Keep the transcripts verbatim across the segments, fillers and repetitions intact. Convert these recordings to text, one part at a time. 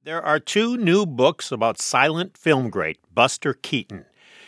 There are two new books about silent film great Buster Keaton.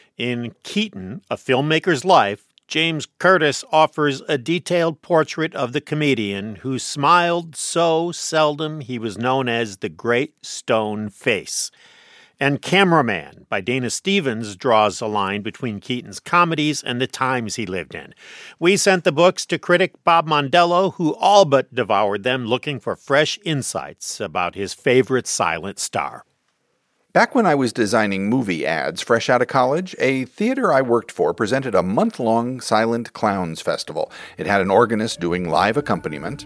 In Keaton, A Filmmaker's Life, James Curtis offers a detailed portrait of the comedian who smiled so seldom he was known as the Great Stone Face. And Cameraman by Dana Stevens draws a line between Keaton's comedies and the times he lived in. We sent the books to critic Bob Mondello, who all but devoured them, looking for fresh insights about his favorite silent star. Back when I was designing movie ads fresh out of college, a theater I worked for presented a month-long Silent Clowns Festival. It had an organist doing live accompaniment.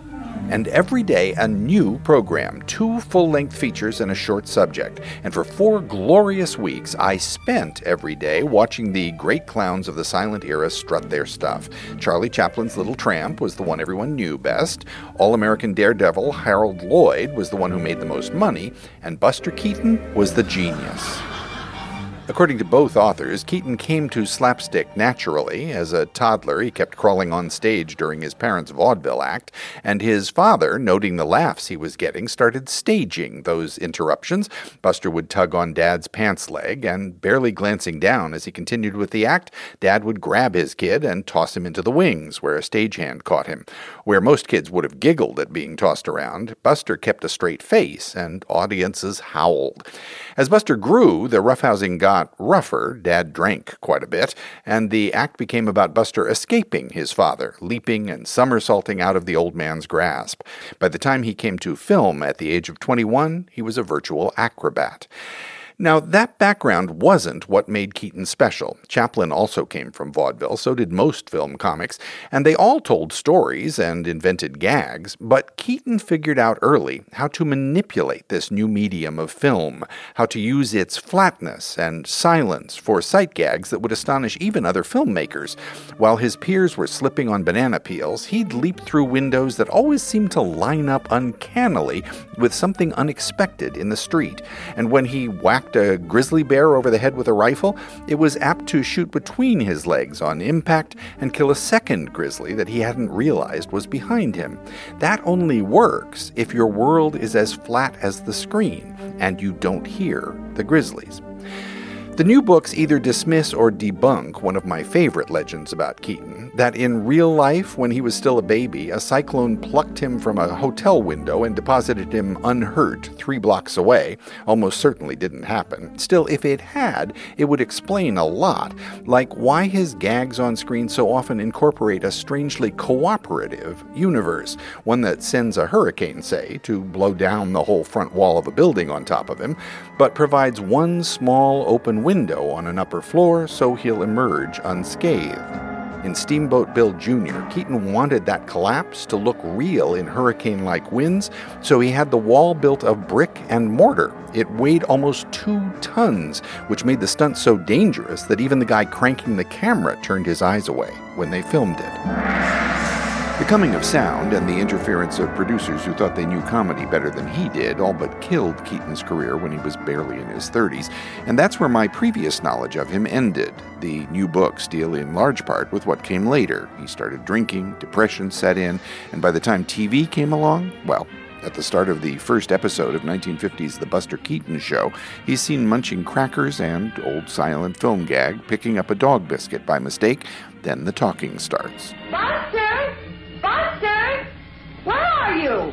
And every day, a new program, two full-length features and a short subject. And for four glorious weeks, I spent every day watching the great clowns of the silent era strut their stuff. Charlie Chaplin's Little Tramp was the one everyone knew best. All-American daredevil Harold Lloyd was the one who made the most money. And Buster Keaton was the genius. According to both authors, Keaton came to slapstick naturally. As a toddler, he kept crawling on stage during his parents' vaudeville act, and his father, noting the laughs he was getting, started staging those interruptions. Buster would tug on Dad's pants leg, and barely glancing down as he continued with the act, Dad would grab his kid and toss him into the wings, where a stagehand caught him. Where most kids would have giggled at being tossed around, Buster kept a straight face, and audiences howled. As Buster grew, the roughhousing got rougher. Dad drank quite a bit, and the act became about Buster escaping his father, leaping and somersaulting out of the old man's grasp. By the time he came to film at the age of twenty-one, he was a virtual acrobat. Now, that background wasn't what made Keaton special. Chaplin also came from vaudeville, so did most film comics, and they all told stories and invented gags, but Keaton figured out early how to manipulate this new medium of film, how to use its flatness and silence for sight gags that would astonish even other filmmakers. While his peers were slipping on banana peels, he'd leap through windows that always seemed to line up uncannily with something unexpected in the street, and when he whacked a grizzly bear over the head with a rifle, it was apt to shoot between his legs on impact and kill a second grizzly that he hadn't realized was behind him. That only works if your world is as flat as the screen and you don't hear the grizzlies. The new books either dismiss or debunk one of my favorite legends about Keaton, that in real life, when he was still a baby, a cyclone plucked him from a hotel window and deposited him unhurt three blocks away. Almost certainly didn't happen. Still, if it had, it would explain a lot, like why his gags on screen so often incorporate a strangely cooperative universe, one that sends a hurricane, say, to blow down the whole front wall of a building on top of him, but provides one small open window on an upper floor so he'll emerge unscathed. In Steamboat Bill Junior, Keaton wanted that collapse to look real in hurricane-like winds, so he had the wall built of brick and mortar. It weighed almost two tons, which made the stunt so dangerous that even the guy cranking the camera turned his eyes away when they filmed it. The coming of sound and the interference of producers who thought they knew comedy better than he did all but killed Keaton's career when he was barely in his thirties, and that's where my previous knowledge of him ended. The new books deal in large part with what came later. He started drinking, depression set in, and by the time T V came along, well, at the start of the first episode of nineteen fifty's The Buster Keaton Show, he's seen munching crackers and old silent film gag picking up a dog biscuit by mistake. Then the talking starts. Buster! Buster! Where are you?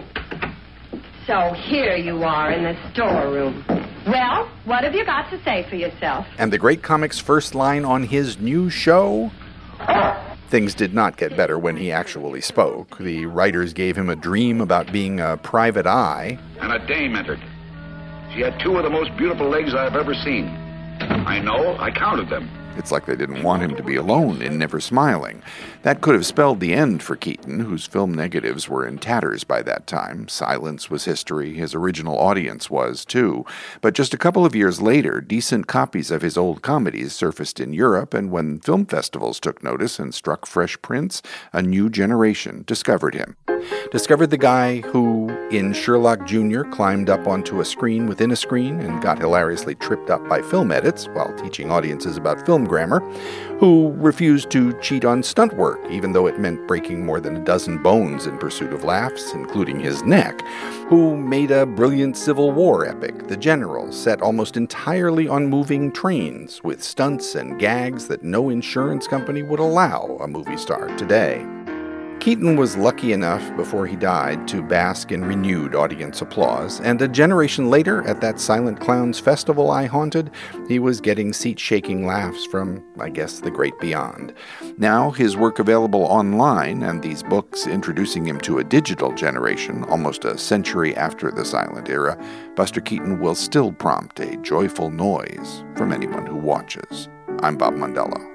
So here you are in the storeroom. Well, what have you got to say for yourself? And the great comic's first line on his new show? Things did not get better when he actually spoke. The writers gave him a dream about being a private eye. And a dame entered. She had two of the most beautiful legs I've ever seen. I know, I counted them. It's like they didn't want him to be alone in Never Smiling. That could have spelled the end for Keaton, whose film negatives were in tatters by that time. Silence was history. His original audience was, too. But just a couple of years later, decent copies of his old comedies surfaced in Europe, and when film festivals took notice and struck fresh prints, a new generation discovered him. Discovered the guy who, in Sherlock Junior, climbed up onto a screen within a screen and got hilariously tripped up by film edits while teaching audiences about filmmaking. film grammar, who refused to cheat on stunt work, even though it meant breaking more than a dozen bones in pursuit of laughs, including his neck, who made a brilliant Civil War epic, The General, set almost entirely on moving trains, with stunts and gags that no insurance company would allow a movie star today. Keaton was lucky enough before he died to bask in renewed audience applause, and a generation later, at that Silent Clowns festival I haunted, he was getting seat-shaking laughs from, I guess, the great beyond. Now, his work available online, and these books introducing him to a digital generation almost a century after the silent era, Buster Keaton will still prompt a joyful noise from anyone who watches. I'm Bob Mondello.